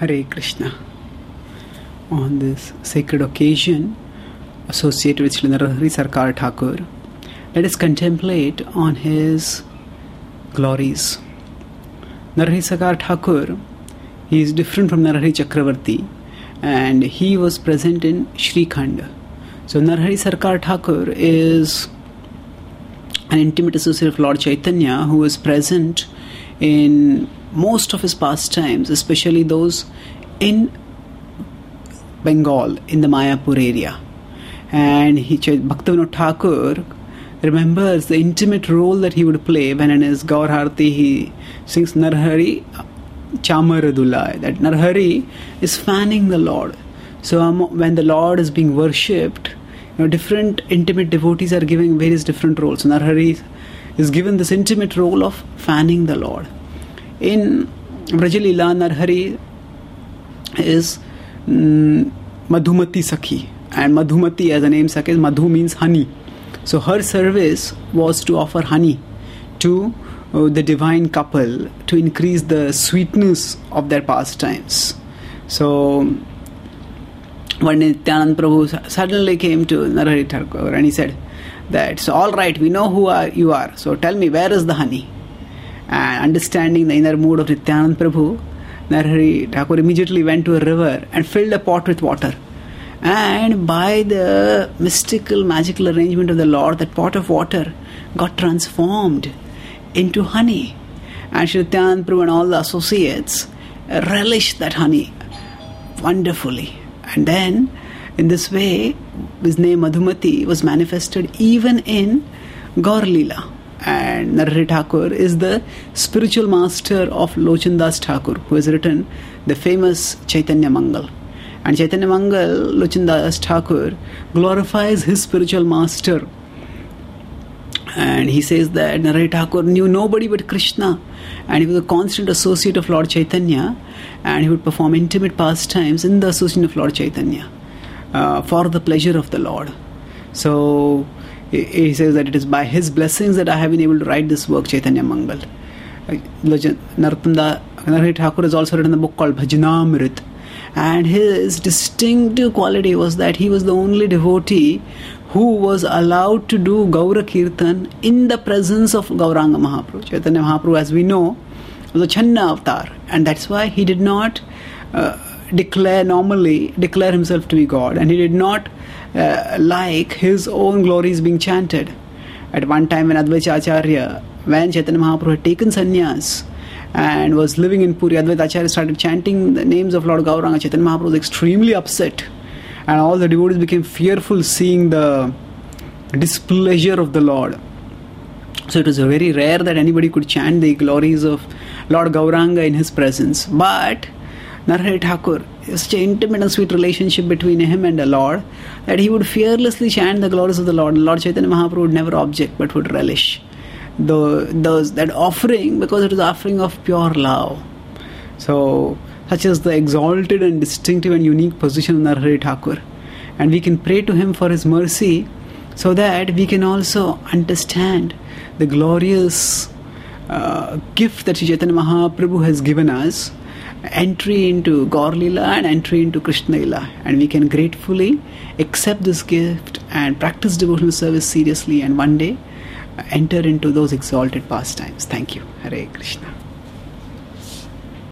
Hare Krishna. On this sacred occasion associated with Sri Narahari Sarkar Thakur, let us contemplate on his glories. Narahari Sarkar Thakur, he is different from Narahari Chakravarti, and he was present in Shrikhand. So Narahari Sarkar Thakur is an intimate associate of Lord Chaitanya who was present in most of his pastimes, especially those in Bengal, in the Mayapur area. And Bhaktivinoda Thakur remembers the intimate role that he would play when in his Gaur Harati he sings Narahari Chamaradulai, that Narahari is fanning the Lord. So when the Lord is being worshipped, different intimate devotees are giving various different roles. So Narahari is given this intimate role of fanning the Lord. In Vrajalila, Narahari is Madhumati Sakhi, and Madhumati, as the name says, Madhu means honey. So her service was to offer honey to the divine couple to increase the sweetness of their pastimes. So one day Nityananda Prabhu suddenly came to Narahari Thakur and he said that, so all right, we know who you are, so tell me, where is the honey? And understanding the inner mood of Nityananda Prabhu, Narahari Thakur immediately went to a river and filled a pot with water. And by the mystical, magical arrangement of the Lord, that pot of water got transformed into honey. And Sri Nityananda Prabhu and all the associates relished that honey wonderfully. And then, in this way, his name Madhumati was manifested even in Gaur Leela. And Narahari Thakur is the spiritual master of Lochandas Thakur, who has written the famous Chaitanya Mangal. And Chaitanya Mangal, Lochandas Thakur, glorifies his spiritual master. And he says that Narahari Thakur knew nobody but Krishna, and he was a constant associate of Lord Chaitanya, and he would perform intimate pastimes in the association of Lord Chaitanya for the pleasure of the Lord. So he says that it is by his blessings that I have been able to write this work, Chaitanya Mangal. Narahari Thakur has also written a book called Bhajanamrit, and his distinctive quality was that he was the only devotee who was allowed to do Gaura Kirtan in the presence of Gauranga Mahaprabhu. Chaitanya Mahaprabhu, as we know, was a Channa avatar, and that's why he did not declare himself to be God, and he did not like his own glories being chanted. At one time when Advaita Acharya, when Chaitanya Mahaprabhu had taken sannyas and was living in Puri, Advaita Acharya started chanting the names of Lord Gauranga. Chaitanya Mahaprabhu was extremely upset, and all the devotees became fearful seeing the displeasure of the Lord. So it was very rare that anybody could chant the glories of Lord Gauranga in his presence. But Narahari Thakur, such an intimate and sweet relationship between him and the Lord, that he would fearlessly chant the glories of the Lord. Lord Chaitanya Mahaprabhu would never object but would relish that offering, because it was offering of pure love. So such is the exalted and distinctive and unique position of Narahari Thakur. And we can pray to him for his mercy so that we can also understand the glorious gift that Sri Chaitanya Mahaprabhu has given us, entry into Gaur Leela and entry into Krishna Leela, and we can gratefully accept this gift and practice devotional service seriously, and one day enter into those exalted pastimes. Thank you. Hare Krishna.